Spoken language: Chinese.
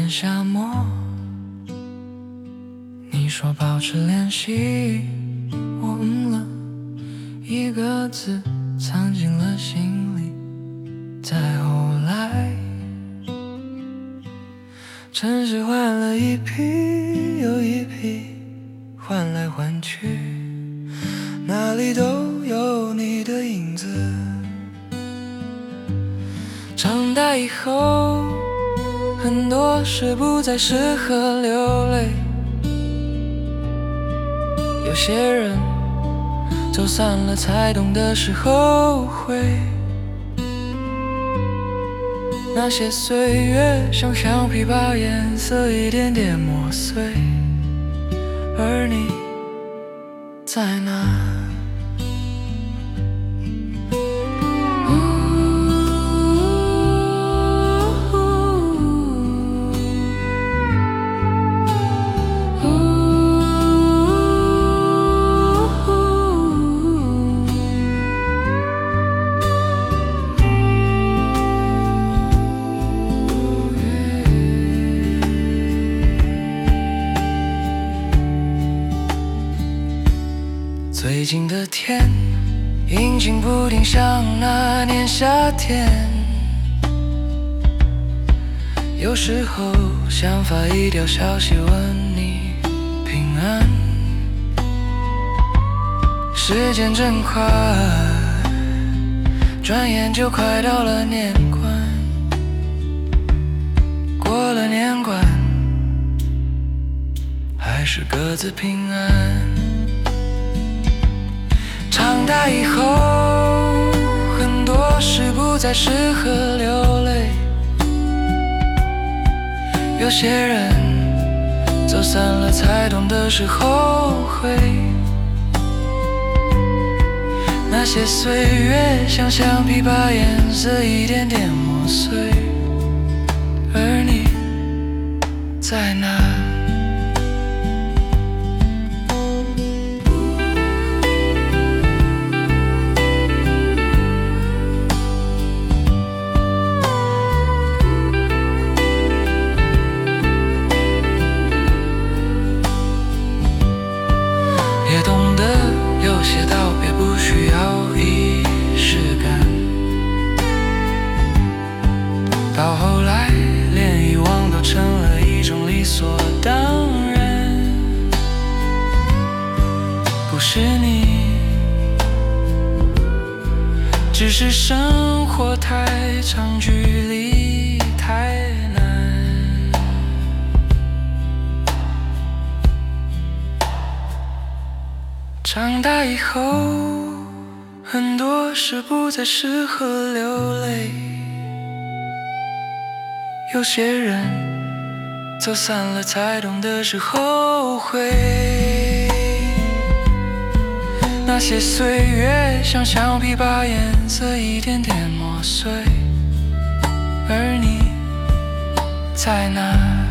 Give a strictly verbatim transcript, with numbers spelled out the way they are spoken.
年夏末，你说保持联系，我嗯了一个字，藏进了心里。再后来，城市换了一批又一批，换来换去，哪里都有你的影子。长大以后，很多事不再适合流泪，有些人走散了才懂得是后悔。那些岁月像橡皮，把颜色一点点磨碎，而你在哪？最近的天阴晴不定，像那年夏天。有时候想发一条消息问你平安。时间真快，转眼就快到了年关。过了年关，还是各自平安。长大以后，很多事不再适合流泪，有些人走散了才懂得是后悔。那些岁月像橡皮，把颜色一点点磨碎，而你在哪？也懂得有些道别不需要仪式感，到后来连遗忘都成了一种理所当然。不是你，只是生活太长，距离太难。长大以后，很多事不再适合流泪，有些人走散了才懂得是后悔。那些岁月像橡皮，把颜色一点点磨碎，而你在哪？